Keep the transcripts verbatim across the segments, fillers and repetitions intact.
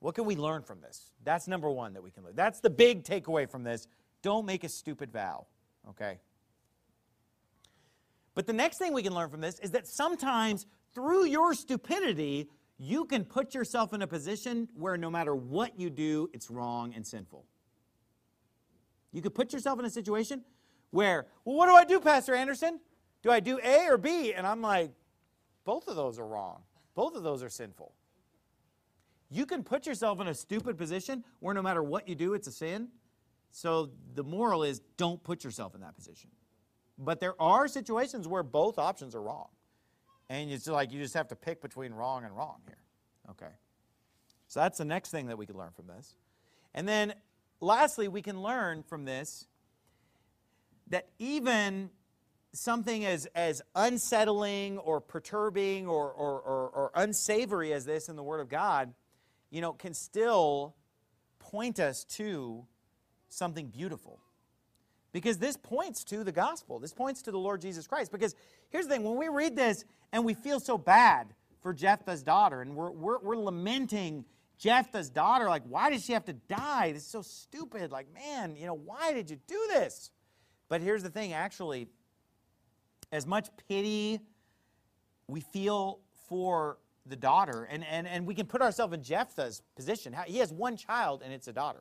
What can we learn from this? That's number one that we can learn. That's the big takeaway from this. Don't make a stupid vow, okay? But the next thing we can learn from this is that sometimes through your stupidity, you can put yourself in a position where no matter what you do, it's wrong and sinful. You could put yourself in a situation where, well, what do I do, Pastor Anderson? Do I do A or B? And I'm like, both of those are wrong. Both of those are sinful. You can put yourself in a stupid position where no matter what you do, it's a sin. So the moral is don't put yourself in that position. But there are situations where both options are wrong. And it's like you just have to pick between wrong and wrong here. Okay. So that's the next thing that we can learn from this. And then lastly, we can learn from this that even something as, as unsettling or perturbing or, or, or, or unsavory as this in the Word of God, you know, can still point us to something beautiful. Because this points to the gospel. This points to the Lord Jesus Christ. Because here's the thing. When we read this and we feel so bad for Jephthah's daughter, and we're, we're, we're lamenting Jephthah's daughter, like, why did she have to die? This is so stupid. Like, man, you know, why did you do this? But here's the thing. Actually, as much pity we feel for the daughter, and, and, and we can put ourselves in Jephthah's position. He has one child, and it's a daughter.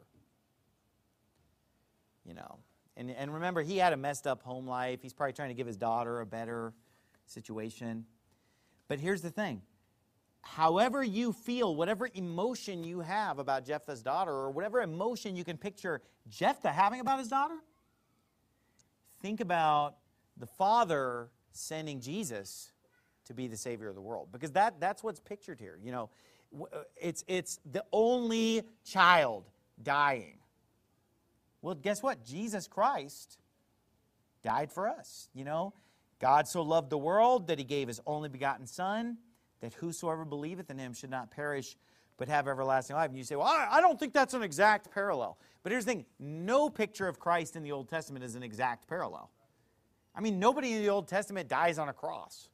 You know. And, and remember, he had a messed up home life. He's probably trying to give his daughter a better situation. But here's the thing. However you feel, whatever emotion you have about Jephthah's daughter, or whatever emotion you can picture Jephthah having about his daughter, think about the Father sending Jesus to be the Savior of the world. Because that, that's what's pictured here. You know, it's, it's the only child dying. Well, guess what? Jesus Christ died for us, you know. God so loved the world that he gave his only begotten Son, that whosoever believeth in him should not perish, but have everlasting life. And you say, well, I, I don't think that's an exact parallel. But here's the thing. No picture of Christ in the Old Testament is an exact parallel. I mean, nobody in the Old Testament dies on a cross.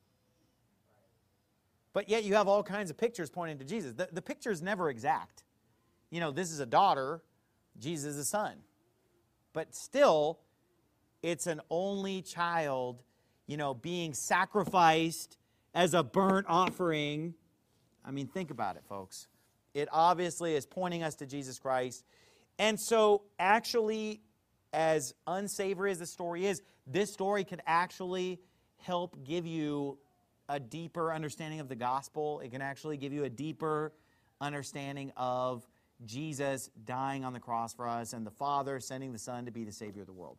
But yet you have all kinds of pictures pointing to Jesus. The, the picture is never exact. You know, this is a daughter, Jesus is a son. But still, it's an only child, you know, being sacrificed as a burnt offering. I mean, think about it, folks. It obviously is pointing us to Jesus Christ. And so, actually, as unsavory as the story is, this story could actually help give you a deeper understanding of the gospel. It can actually give you a deeper understanding of Jesus dying on the cross for us and the Father sending the Son to be the Savior of the world.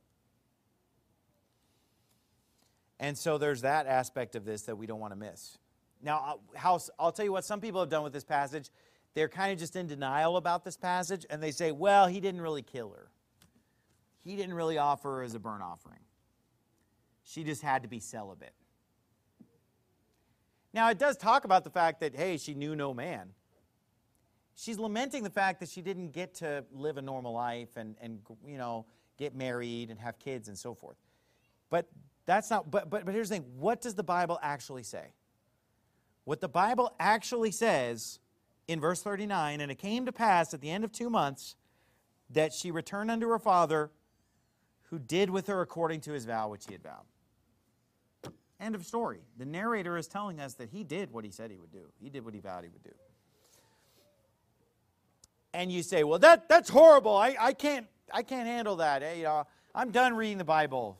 And so there's that aspect of this that we don't want to miss. Now, how, I'll tell you what some people have done with this passage. They're kind of just in denial about this passage, and they say, well, he didn't really kill her. He didn't really offer her as a burnt offering. She just had to be celibate. Now, it does talk about the fact that, hey, she knew no man. She's lamenting the fact that she didn't get to live a normal life and, and you know, get married and have kids and so forth. But that's not, but, but, but here's the thing. What does the Bible actually say? What the Bible actually says in verse thirty-nine, and it came to pass at the end of two months that she returned unto her father, who did with her according to his vow which he had vowed. End of story. The narrator is telling us that he did what he said he would do. He did what he vowed he would do. And you say, well, that, that's horrible. I, I, can't, I can't handle that. Hey, you know, I'm done reading the Bible.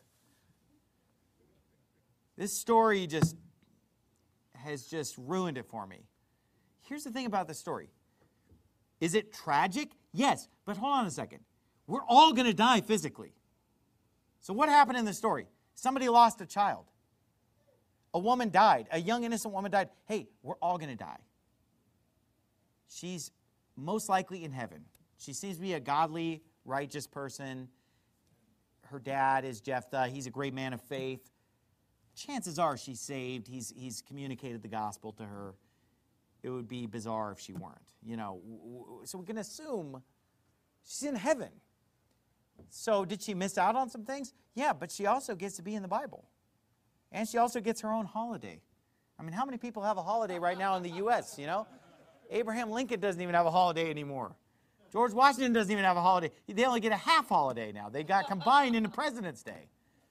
This story just has just ruined it for me. Here's the thing about this story. Is it tragic? Yes, but hold on a second. We're all going to die physically. So what happened in the story? Somebody lost a child. A woman died. A young innocent woman died. Hey, we're all going to die. She's most likely in heaven. She seems to be a godly, righteous person. Her dad is Jephthah. He's a great man of faith. Chances are she's saved. He's, he's communicated the gospel to her. It would be bizarre if she weren't. You know, so we can assume she's in heaven. So did she miss out on some things? Yeah, but she also gets to be in the Bible. And she also gets her own holiday. I mean, how many people have a holiday right now in the U S, you know? Abraham Lincoln doesn't even have a holiday anymore. George Washington doesn't even have a holiday. They only get a half holiday now. They got combined into President's Day.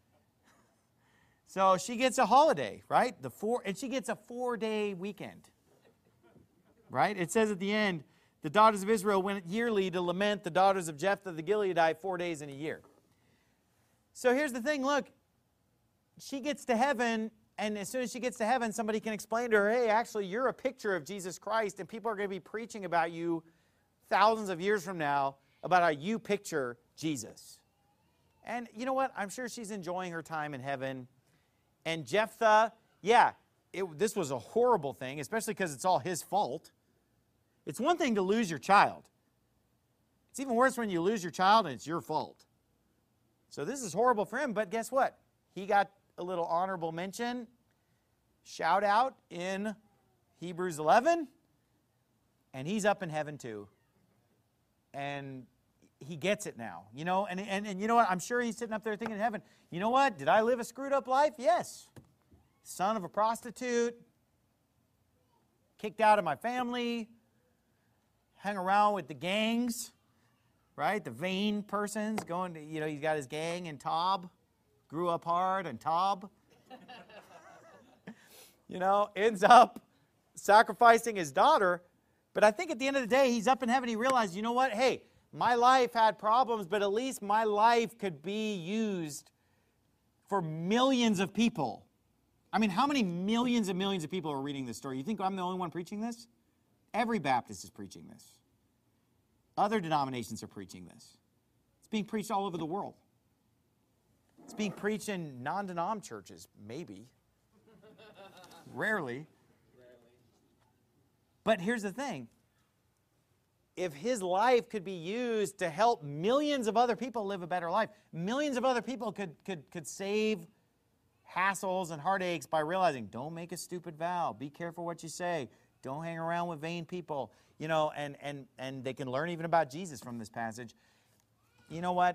So she gets a holiday, right? The four, and she gets a four-day weekend, right? It says at the end, the daughters of Israel went yearly to lament the daughters of Jephthah the Gileadite four days in a year. So here's the thing, look, she gets to heaven, and as soon as she gets to heaven, somebody can explain to her, hey, actually, you're a picture of Jesus Christ, and people are going to be preaching about you thousands of years from now about how you picture Jesus. And you know what? I'm sure she's enjoying her time in heaven. And Jephthah, yeah, it, this was a horrible thing, especially because it's all his fault. It's one thing to lose your child. It's even worse when you lose your child and it's your fault. So this is horrible for him, but guess what? He got a little honorable mention, shout out in Hebrews eleven, and he's up in heaven too. And he gets it now, you know, and, and, and you know what? I'm sure he's sitting up there thinking in heaven, you know what? Did I live a screwed up life? Yes. Son of a prostitute, kicked out of my family, hang around with the gangs, right? The vain persons going to, you know, he's got his gang in Tob, grew up hard in Tob. You know, ends up sacrificing his daughter. But I think at the end of the day, he's up in heaven. He realized, you know what? Hey, my life had problems, but at least my life could be used for millions of people. I mean, how many millions and millions of people are reading this story? You think I'm the only one preaching this? Every Baptist is preaching this. Other denominations are preaching this. It's being preached all over the world. It's being preached in non-denom churches, maybe. Rarely. But here's the thing. If his life could be used to help millions of other people live a better life, millions of other people could, could, could save hassles and heartaches by realizing, don't make a stupid vow. Be careful what you say. Don't hang around with vain people. You know, and, and, and they can learn even about Jesus from this passage. You know what?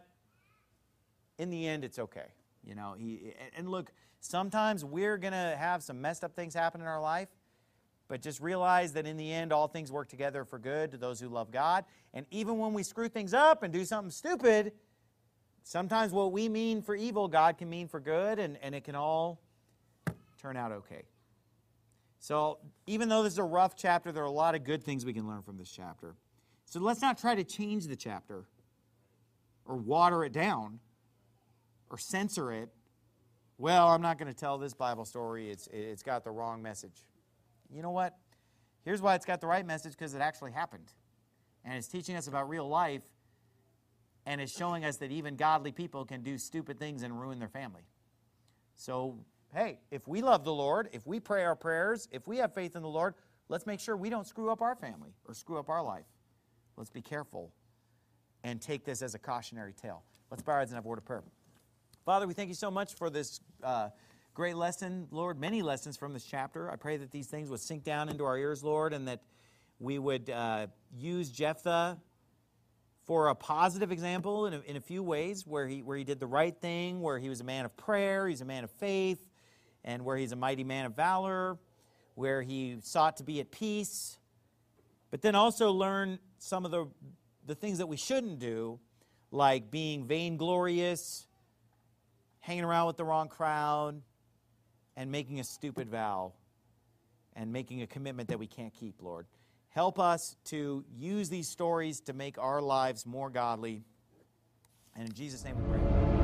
In the end, it's okay. You know, he, and look, sometimes we're going to have some messed up things happen in our life. But just realize that in the end, all things work together for good to those who love God. And even when we screw things up and do something stupid, sometimes what we mean for evil, God can mean for good, and, and it can all turn out okay. So even though this is a rough chapter, there are a lot of good things we can learn from this chapter. So let's not try to change the chapter or water it down or censor it. Well, I'm not going to tell this Bible story. It's, it's got the wrong message. You know what? Here's why it's got the right message, because it actually happened. And it's teaching us about real life, and it's showing us that even godly people can do stupid things and ruin their family. So, hey, if we love the Lord, if we pray our prayers, if we have faith in the Lord, let's make sure we don't screw up our family or screw up our life. Let's be careful and take this as a cautionary tale. Let's bow our heads and have a word of prayer. Father, we thank you so much for this uh, great lesson, Lord, many lessons from this chapter. I pray that these things would sink down into our ears, Lord, and that we would uh, use Jephthah for a positive example in a, in a few ways, where he, where he did the right thing, where he was a man of prayer, he's a man of faith, and where he's a mighty man of valor, where he sought to be at peace, but then also learn some of the, the things that we shouldn't do, like being vainglorious, hanging around with the wrong crowd, and making a stupid vow, and making a commitment that we can't keep, Lord. Help us to use these stories to make our lives more godly. And in Jesus' name we pray.